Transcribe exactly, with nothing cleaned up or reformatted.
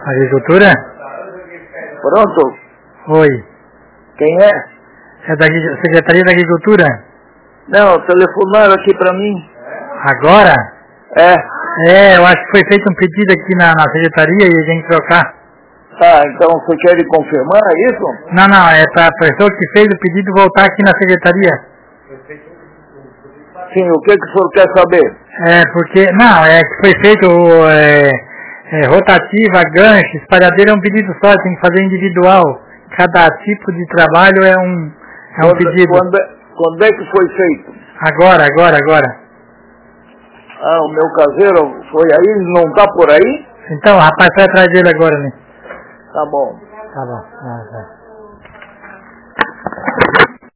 Agricultura? Pronto? Oi. Quem é? É da Secretaria da Agricultura? Não, telefonaram aqui pra mim. Agora? É. É, eu acho que foi feito um pedido aqui na, na Secretaria e tem que trocar. Tá, então você quer confirmar isso? Não, não, é pra pessoa que fez o pedido voltar aqui na Secretaria. Sim, o que, que o senhor quer saber? É, porque, não, é que foi feito é, é, rotativa, gancho, espalhadeira é um pedido só, tem que fazer individual. Cada tipo de trabalho é um, é um quando, pedido. Quando, quando é que foi feito? Agora, agora, agora. Ah, o meu caseiro foi aí, não tá por aí? Então, o rapaz vai atrás dele agora, né? Tá bom. Tá bom. Ah, tá.